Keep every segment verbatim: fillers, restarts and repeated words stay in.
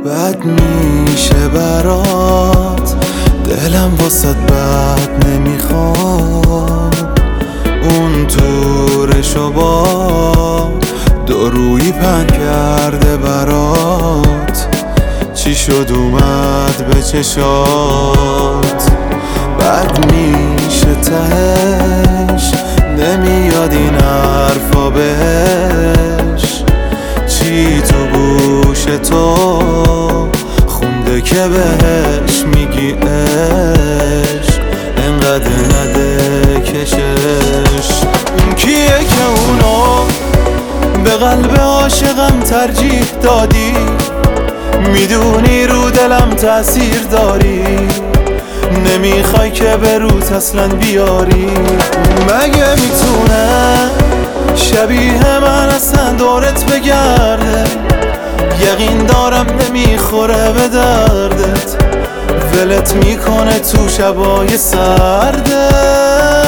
بد میشه برات، دلم واسد بد نمیخواد. اون تورشو با دارویی پن کرده برات، چی شد اومد به چشات. بد میشه تهش، نمیاد این حرفا بهش. چی تو گوش تو خونده که بهش میگی عشق، انقدر نده کشش. اون کیه که اونو به قلب عاشقم ترجیح دادی؟ میدونی رو دلم تأثیر داری، نمیخوای که به روت اصلا بیاری. مگه میتونه شبیه من اصلا دورت بگرده؟ یقین دارم نمیخوره به دردت، ولت میکنه تو شبای سردت.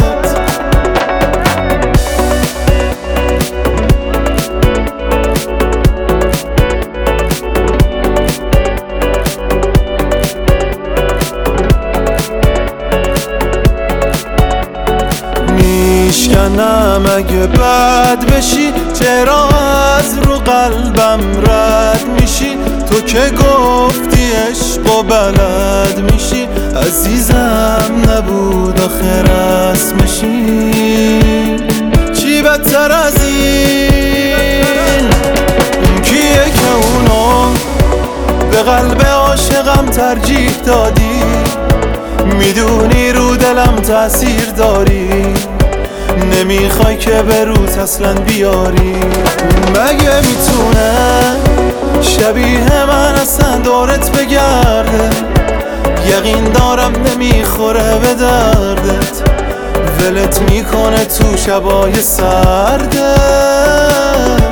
میشکنم اگه بد بشی، چرا از رو قلبم رد میشی؟ تو که گفتی عشق و بلد میشی، عزیزم نبود آخر اسمشی. چی بدتر از این؟ اون کیه که اونو به قلب عاشقم ترجیح دادی؟ میدونی رو دلم تأثیر داری، نمیخوای که به روت اصلا بیاری. مگه میتونه شبیه من اصلا دورت بگرده؟ یقین دارم نمیخوره به دردت، ولت میکنه تو شبای سردت.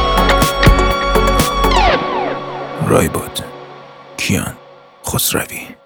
رایباد کیان خسروی.